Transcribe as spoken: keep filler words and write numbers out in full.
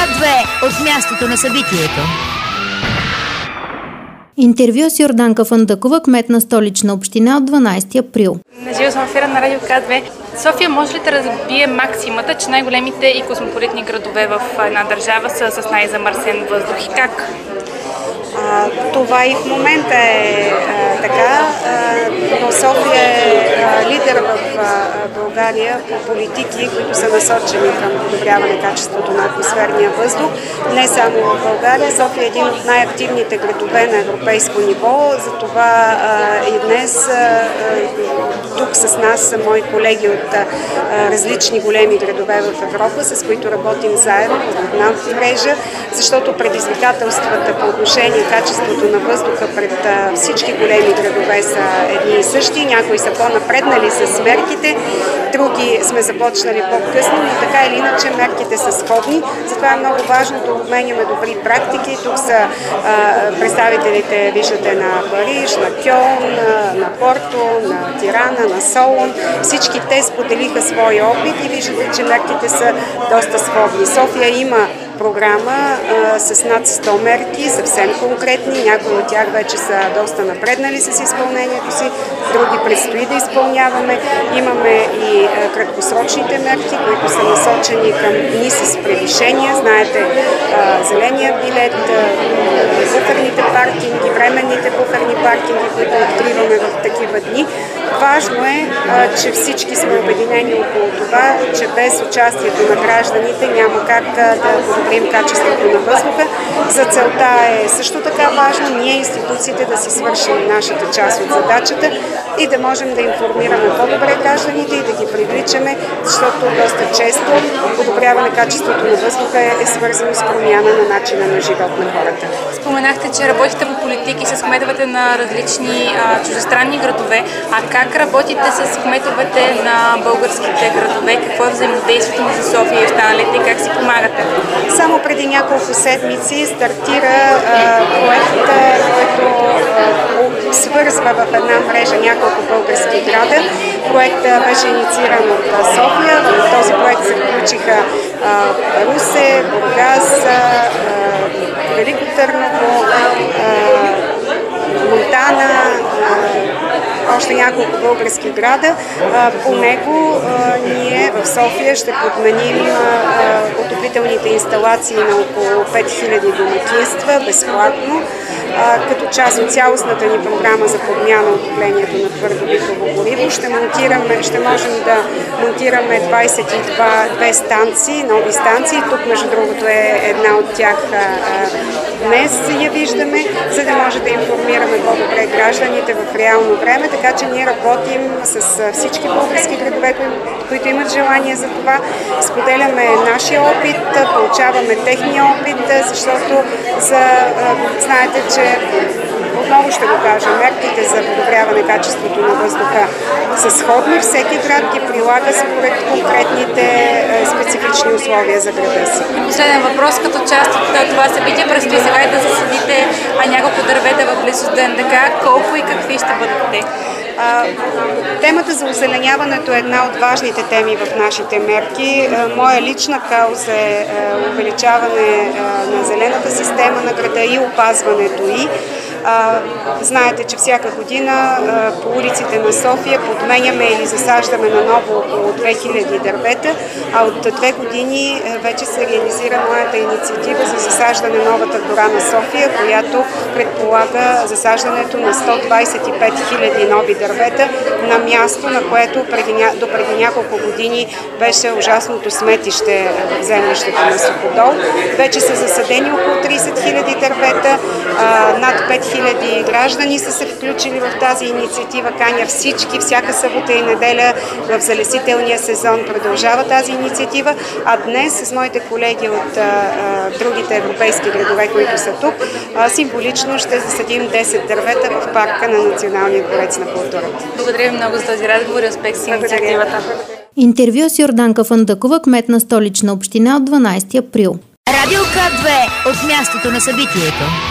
две от мястото на събитието. Интервю с Йорданка Фандъкова, кмет на Столична община от дванадесети април. Наживо съм ефира на Радио К две. София може ли да разбие максимата, че най-големите и космополитни градове в една държава са с най-замърсен въздух и как? А, това и в момента е а, така, а, но София е а, лидер в а, България по политики, които са насочени към подобряване качеството на атмосферния въздух. Не само в България, София е един от най-активните градове на европейско ниво, затова а, и днес а, тук с нас са мои колеги от а, различни големи градове в Европа, с които работим заедно в една мрежа, защото предизвикателствата по отношение качеството на въздуха пред а, всички големи градове са едни и същи. Някои са по-напреднали с мерките, други сме започнали по-късно, но така или иначе мерките са сходни. Затова е много важно да обменяме добри практики. Тук са а, представителите, виждате, на Париж, на Кьолн, на, на Порто, на Тирана, на Солун. Всички те споделиха своя опит и виждате, че мерките са доста сходни. София има програма а, с над сто мерки, съвсем конкретни. Някои от тях вече са доста напреднали с изпълнението си, други предстои да изпълняваме. Имаме и а, краткосрочните мерки, които са насочени към дни с превишения. Знаете, а, зеления билет, а, буферните паркинги, временните буферни паркинги, които откриваме в такива дни. Важно е, а, че всички сме обединени около това, че без участието на гражданите няма как а, да подобрим качеството на въздуха. За целта е също така важно ние, институциите, да си свършим нашата част от задачата и да можем да информираме по-добре гражданите и да ги привличаме, защото доста често подобряване качеството на въздуха е, е свързано с промяна на начина на живот на хората. Споменахте, че работите по политики с кметовете на различни а, чуждестранни градове. А как работите с кметовете на българските градове? Какво е взаимодействието между София и останалите и как си помагате? Само преди няколко седмици стартира а, проект, който а, свързва в една мрежа няколко български града. Проектът беше иницииран от София. В този проект се включиха а, Русе, Бургас, а, Велико Търново, а, Монтана, а, още няколко български града. А, по него а, ние в София ще подменим а, отоплителните инсталации на около пет хиляди домакинства безплатно, а, като част от цялостната ни програма за подмяна отоплението на твърдо битово гориво. Ще монтираме, ще можем да монтираме двадесет и две станции, нови станции. Тук, между другото, е една от тях а, а, днес я виждаме, за да може да информираме по-добре гражданите в реално време, така че ние работим с всички български градове, които имат желание за това. Споделяме нашия опит, получаваме техния опит, защото за, знаете, че отново ще го кажа, мерките за подобряване качеството на въздуха са сходни. Всеки град ги прилага според конкретните специфични условия за града си. Последен въпрос, като част от това събитие, предстои сега да засадите няколко дървета в близост до НДК. Колко и какви ще бъдат те? А, темата за озеленяването е една от важните теми в нашите мерки. А, моя лична кауза е а, увеличаване а, на зелената система на града и опазването й. А, знаете, че всяка година а, по улиците на София подменяме или засаждаме наново около две хиляди дървета, а от две години а, вече се реализира моята инициатива за засаждане новата гора на София, която предполага засаждането на сто двадесет и пет хиляди нови дървета на място, на което преди, до преди няколко години беше ужасното сметище в землището на Суходол. Вече са засадени около тридесет хиляди дървета, а, над пет хиляди граждани са се включили в тази инициатива. Каня всички, всяка събота и неделя в залесителния сезон продължава тази инициатива, а днес с моите колеги от а, а, другите европейски градове, които са тук, а, символично ще засадим десет дървета в парка на Националния дворец на културата. Благодаря ви много за този разговор и успех с инициативата. Интервю с Йорданка Фандъкова, кмет на Столична община от дванадесети април. Радио К две от мястото на събитието.